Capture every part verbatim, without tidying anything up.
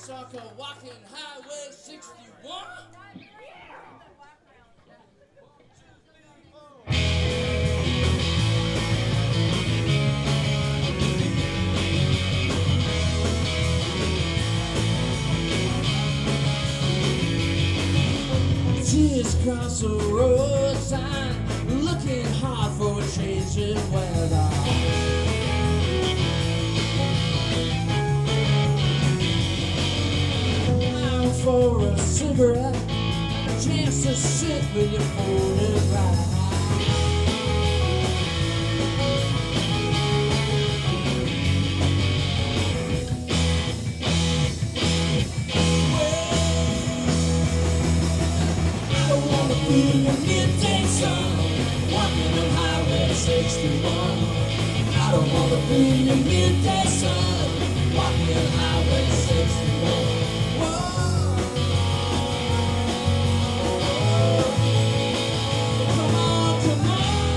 song called Walking Highway sixty-one. Just cross the road sign, looking hard for a change in weather. I'm for a cigarette, a chance to sit with your photograph. In the midday sun, walking on Highway sixty-one. I don't wanna be in the midday sun, walking on Highway sixty-one. Whoa. Come on, come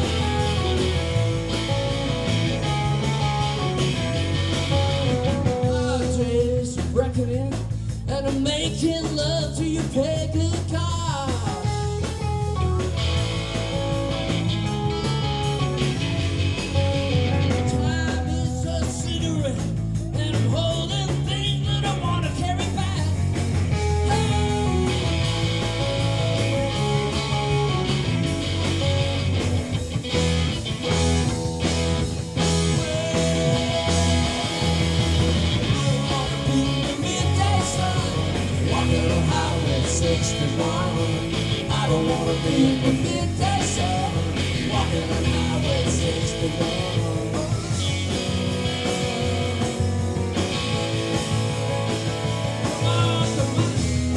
on. Our days of reckoning, and I'm making love to your pagan car. I don't wanna be in the midday sun, walking on Highway sixty-one. Come on, come on.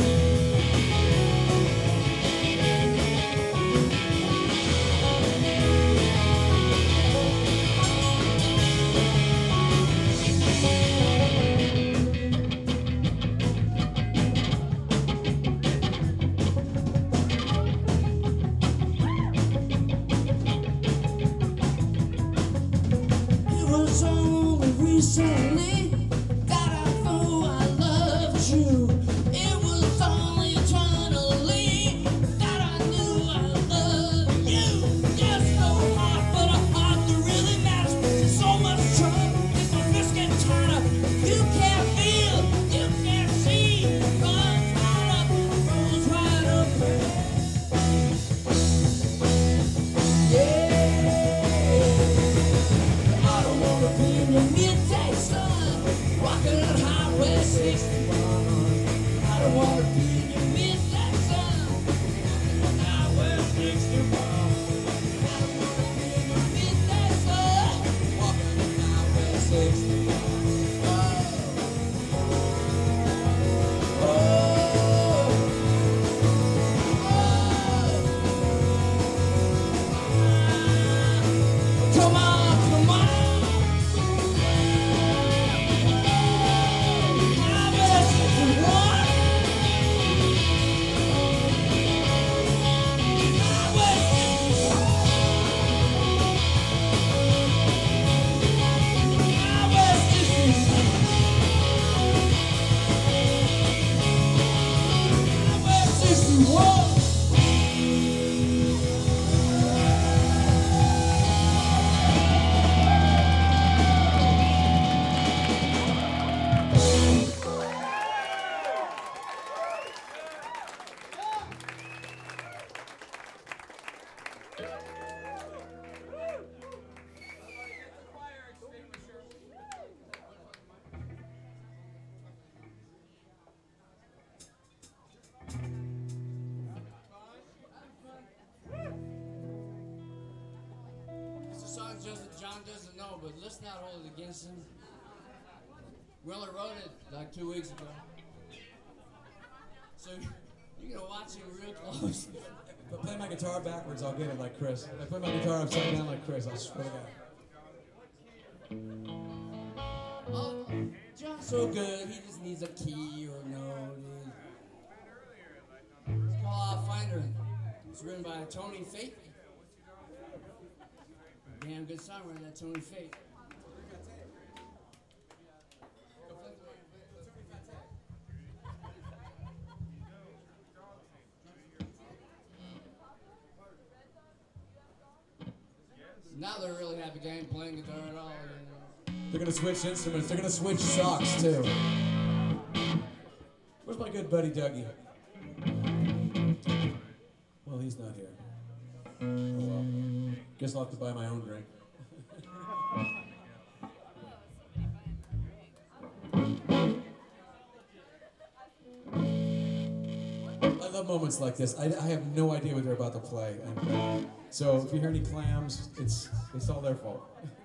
Recently that I thought I loved you. It was only eternally that I knew I loved you. Just no heart, but a heart that really matters. So much trouble, if my fist get tighter. You can't feel, you can't see. Runs right up, rolls right up. Yeah, I don't wanna be in your midday sun, walking on Highway sixty-one. I don't wanna be in your midday sun, walking on Highway sixty-one. I don't wanna be in your midday sun, walking on Highway sixty-one. Oh, oh, oh. Come on, come on. Just John doesn't know, but let's not hold it against him. We only wrote it like two weeks ago, so you're gonna watch it real close. If I play my guitar backwards, I'll get it like Chris. If I play my guitar upside down like Chris, I'll swear to God. Oh, John's so good, he just needs a key or a note. It's called Finder. It's written by Tony Fate. Damn good songwriter, that Tony Fate. Now they're really happy they ain't playing guitar at all. You know? They're gonna switch instruments. They're gonna switch socks too. Where's my good buddy Dougie? Well, he's not here. Oh well. Guess I'll have to buy my own drink. I love moments like this. I, I have no idea what they're about to play. And so if you hear any clams, it's it's all their fault.